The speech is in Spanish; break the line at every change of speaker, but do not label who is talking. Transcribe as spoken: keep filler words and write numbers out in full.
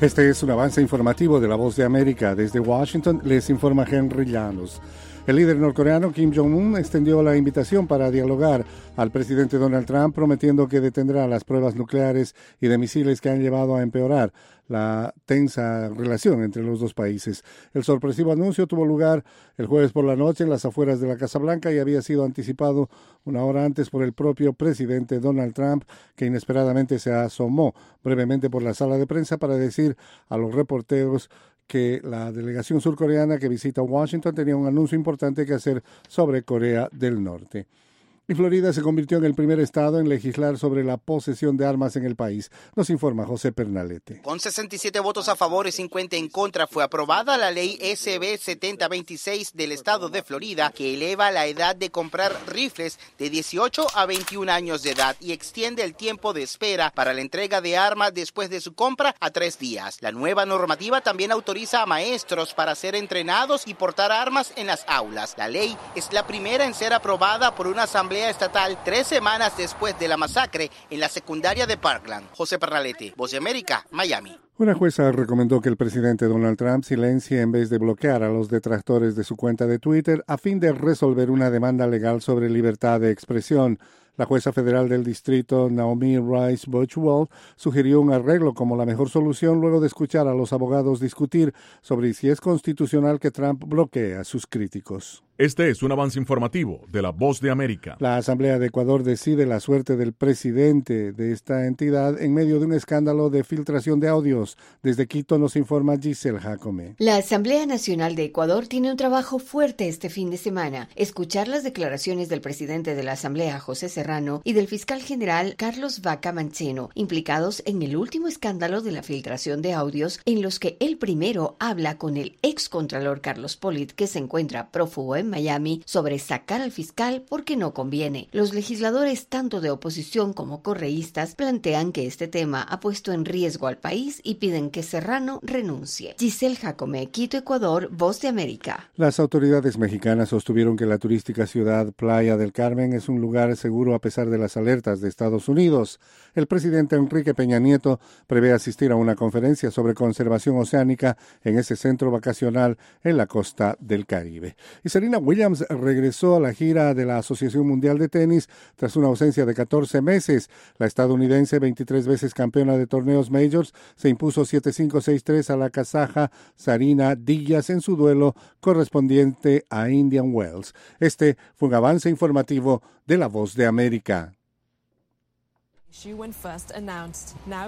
Este es un avance informativo de La Voz de América. Desde Washington les informa Henry Llanos. El líder norcoreano Kim Jong-un extendió la invitación para dialogar al presidente Donald Trump, prometiendo que detendrá las pruebas nucleares y de misiles que han llevado a empeorar la tensa relación entre los dos países. El sorpresivo anuncio tuvo lugar el jueves por la noche en las afueras de la Casa Blanca y había sido anticipado una hora antes por el propio presidente Donald Trump, que inesperadamente se asomó brevemente por la sala de prensa para decir a los reporteros que la delegación surcoreana que visita Washington tenía un anuncio importante que hacer sobre Corea del Norte. Y Florida se convirtió en el primer estado en legislar sobre la posesión de armas en el país. Nos informa José Pernalete.
Con sesenta y siete votos a favor y cincuenta en contra fue aprobada la ley S B setenta veintiséis del estado de Florida, que eleva la edad de comprar rifles de dieciocho a veintiún años de edad y extiende el tiempo de espera para la entrega de armas después de su compra a tres días. La nueva normativa también autoriza a maestros para ser entrenados y portar armas en las aulas. La ley es la primera en ser aprobada por una asamblea estatal tres semanas después de la masacre en la secundaria de Parkland. José Pernalete, Voz de América, Miami.
Una jueza recomendó que el presidente Donald Trump silencie en vez de bloquear a los detractores de su cuenta de Twitter a fin de resolver una demanda legal sobre libertad de expresión. La jueza federal del distrito, Naomi Rice Buchwald, sugirió un arreglo como la mejor solución luego de escuchar a los abogados discutir sobre si es constitucional que Trump bloquee a sus críticos.
Este es un avance informativo de La Voz de América.
La Asamblea de Ecuador decide la suerte del presidente de esta entidad en medio de un escándalo de filtración de audios. Desde Quito nos informa Giselle Jacome.
La Asamblea Nacional de Ecuador tiene un trabajo fuerte este fin de semana. Escuchar las declaraciones del presidente de la Asamblea, José Serrano, y del fiscal general Carlos Vaca Manceno, implicados en el último escándalo de la filtración de audios, en los que el primero habla con el excontralor Carlos Polit, que se encuentra prófugo en Miami, sobre sacar al fiscal porque no conviene. Los legisladores, tanto de oposición como correístas, plantean que este tema ha puesto en riesgo al país y piden que Serrano renuncie. Giselle Jacome, Quito, Ecuador, Voz de América.
Las autoridades mexicanas sostuvieron que la turística ciudad Playa del Carmen es un lugar seguro a pesar de las alertas de Estados Unidos. El presidente Enrique Peña Nieto prevé asistir a una conferencia sobre conservación oceánica en ese centro vacacional en la costa del Caribe. Y Serena Williams regresó a la gira de la Asociación Mundial de Tenis tras una ausencia de catorce meses. La estadounidense, veintitrés veces campeona de torneos majors, se impuso siete cinco seis tres a la kazaja Zarina Díaz en su duelo correspondiente a Indian Wells. Este fue un avance informativo de La Voz de América.